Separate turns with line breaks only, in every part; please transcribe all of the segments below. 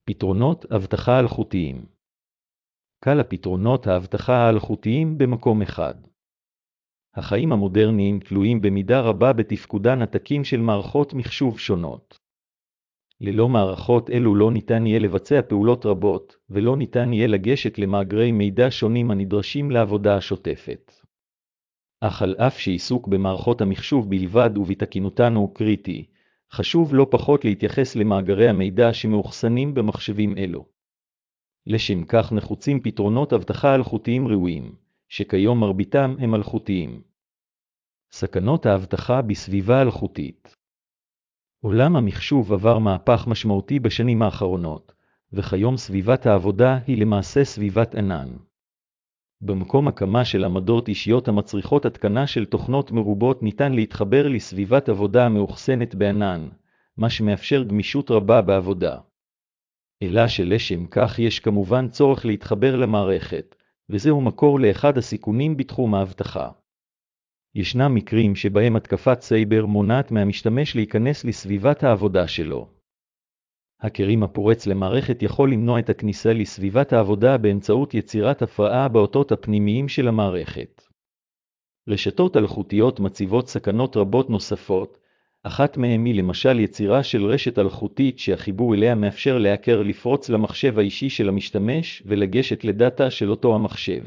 פתרונות אבטחה אלחוטיים. קל הפתרונות האבטחה האלחוטיים במקום אחד. החיים המודרניים תלויים במידה רבה בתפקודן התקין של מערכות מחשוב שונות. ללא מערכות אלו לא ניתן יהיה לבצע פעולות רבות, ולא ניתן יהיה לגשת למאגרי מידע שונים הנדרשים לעבודה השוטפת. אך על אף שעיסוק במערכות המחשוב בלבד ובתקינותן הוא קריטי, חשוב לא פחות להתייחס למאגרי המידע שמאוחסנים במחשבים אלו. לשם כך נחוצים פתרונות אבטחה אלחוטיים ראויים, שכיום מרביתם הם אלחוטיים. סכנות האבטחה בסביבה אלחוטית. עולם המחשוב עבר מהפך משמעותי בשנים האחרונות, וכיום סביבת העבודה היא למעשה סביבת ענן. במקום הקמה של עמדות אישיות המצריכות התקנה של תוכנות מרובות ניתן להתחבר לסביבת עבודה המאוחסנת בענן, מה שמאפשר גמישות רבה בעבודה. אלא שלשם כך יש כמובן צורך להתחבר למערכת, וזהו מקור לאחד הסיכונים בתחום האבטחה. ישנם מקרים שבהם התקפת סייבר מונעת מהמשתמש להיכנס לסביבת העבודה שלו. הקרים הפורץ למערכת יכול למנוע את הכניסה לסביבת העבודה באמצעות יצירת הפרעה באותות הפנימיים של המערכת. רשתות אלחוטיות מציבות סכנות רבות נוספות, אחת מהן היא למשל יצירה של רשת אלחוטית שהחיבור אליה מאפשר להאקר לפרוץ למחשב האישי של המשתמש ולגשת לדאטה של אותו המחשב.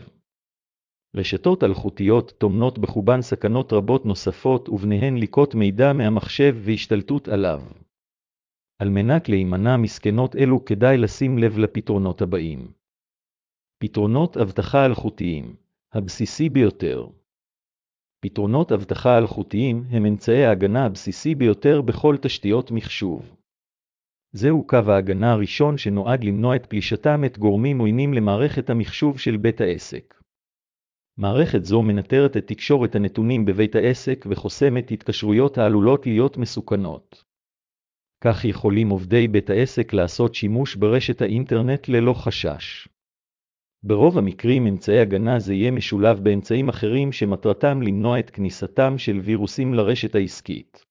רשתות אלחוטיות טומנות בחובן סכנות רבות נוספות וביניהן ליקוט מידע מהמחשב והשתלטות עליו. על מנת להימנע מסכנות אלו כדאי לשים לב לפתרונות הבאים. פתרונות אבטחה אלחוטיים, הבסיסי ביותר. פתרונות אבטחה אלחוטיים הם אמצעי ההגנה הבסיסי ביותר בכל תשתיות מחשוב. זהו קו ההגנה הראשון שנועד למנוע את פלישתם את גורמים עוינים למערכת המחשוב של בית העסק. מערכת זו מנטרת את תקשורת הנתונים בבית העסק וחוסמת התקשרויות העלולות להיות מסוכנות. כך יכולים עובדי בית העסק לעשות שימוש ברשת האינטרנט ללא חשש. ברוב המקרים אמצעי הגנה זה יהיה משולב באמצעים אחרים שמטרתם למנוע את כניסתם של וירוסים לרשת העסקית.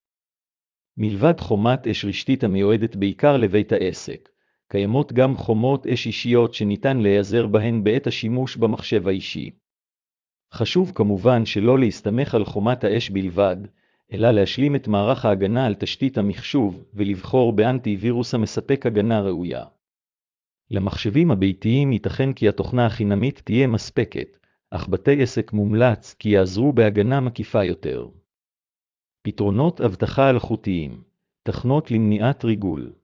מלבד חומת אש רשתית המיועדת בעיקר לבית העסק, קיימות גם חומות אש אישיות שניתן להיעזר בהן בעת השימוש במחשב האישי. חשוב כמובן שלא להסתמך על חומת האש בלבד, אלא להשלים את מערך ההגנה על תשתית המחשוב ולבחור באנטי וירוס המספק הגנה ראויה. למחשבים הביתיים ייתכן כי התוכנה החינמית תהיה מספקת, אך בתי עסק מומלץ כי יעזרו בהגנה מקיפה יותר. פתרונות אבטחה אלחוטיים, תכנות למניעת ריגול.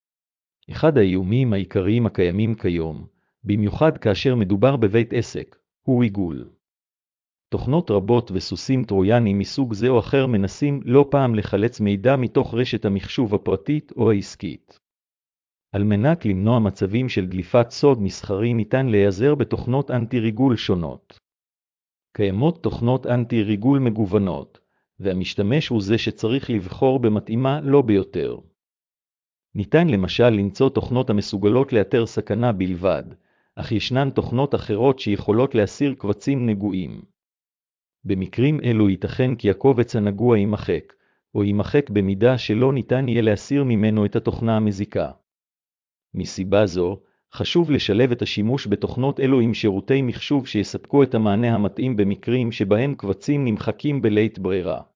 אחד האיומים העיקריים הקיימים כיום, במיוחד כאשר מדובר בבית עסק, הוא ריגול. תוכנות רבות וסוסים טרויאנים מסוג זה או אחר מנסים לא פעם לחלץ מידע מתוך רשת המחשוב הפרטית או העסקית. על מנת למנוע מצבים של דליפת סוד מסחרי ניתן להיעזר בתוכנות אנטי-ריגול שונות. קיימות תוכנות אנטי-ריגול מגוונות, והמשתמש הוא זה שצריך לבחור במתאימה לא ביותר. ניתן למשל למצוא תוכנות המסוגלות לאתר סכנה בלבד, אך ישנן תוכנות אחרות שיכולות להסיר קבצים נגועים. במקרים אלו ייתכן כי הקובץ הנגוע יימחק, או יימחק במידה שלא ניתן יהיה להסיר ממנו את התוכנה המזיקה. מסיבה זו, חשוב לשלב את השימוש בתוכנות אלו עם שירותי מחשוב שיספקו את המענה המתאים במקרים שבהם קבצים נמחקים בלית ברירה.